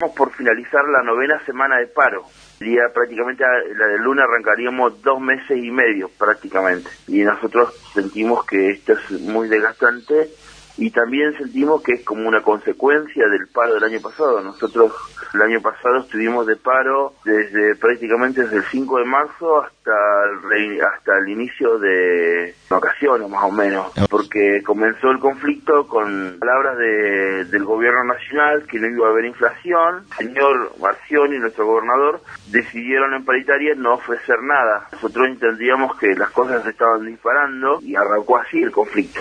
Estamos por finalizar la 9ª semana de paro. Prácticamente la del lunes arrancaríamos 2 meses y medio prácticamente. Y nosotros sentimos que esto es muy desgastante y también sentimos que es como una consecuencia del paro del año pasado. Nosotros el año pasado estuvimos de paro prácticamente desde el 5 de marzo hasta el inicio de vacaciones más o menos, porque comenzó el conflicto con palabras del gobierno nacional que no iba a haber inflación. El señor Marcioni, nuestro gobernador, decidieron en paritaria no ofrecer nada. Nosotros entendíamos que las cosas se estaban disparando y arrancó así el conflicto.